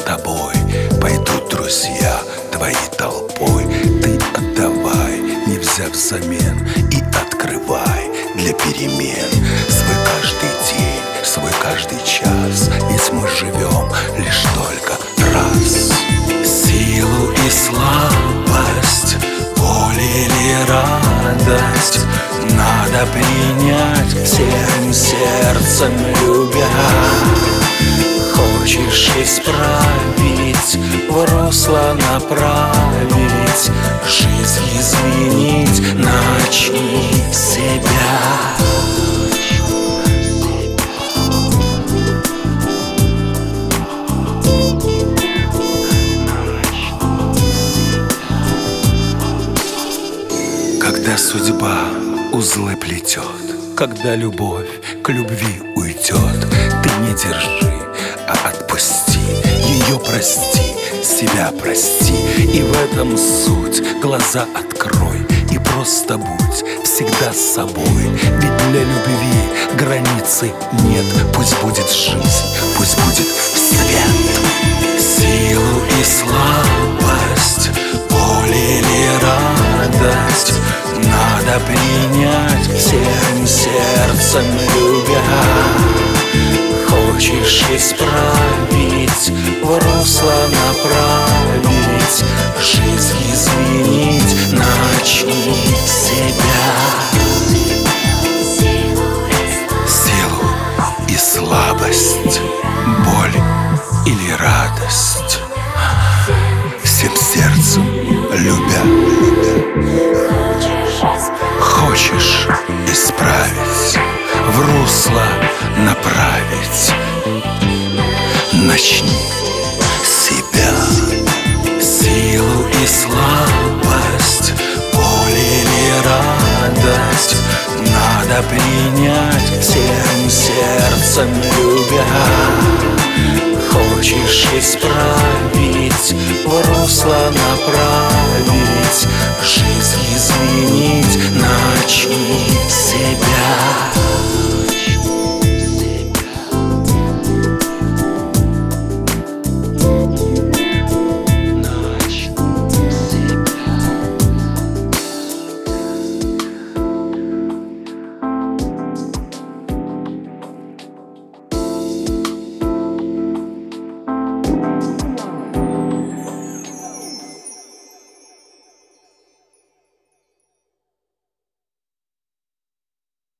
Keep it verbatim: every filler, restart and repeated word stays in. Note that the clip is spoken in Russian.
тобой пойдут друзья твоей толпой. Ты отдавай, не взяв взамен, и открывай для перемен свой каждый день, свой каждый час. Ведь мы живем лишь только раз. Силу и слабость, боль или радость надо принять всем сердцем любя. Хочешь исправить, в русло направить, жизнь изменить, начни с себя. Когда судьба узлы плетет, когда любовь к любви уйдет, ты не держи, а отпусти ее, прости, себя прости. И в этом суть, глаза открой и просто будь всегда с собой. Ведь для любви границы нет. Пусть будет жизнь, пусть будет свет. Силу и слабость, боль или радость надо принять всем сердцем любя. Хочешь исправить, в русло направить, жизнь изменить, начни с себя. Силу и слабость, боль или радость всем сердцем любя. Хочешь исправить, в русло направить, начни с себя. Силу и слабость, боль или радость надо принять всем сердцем любя.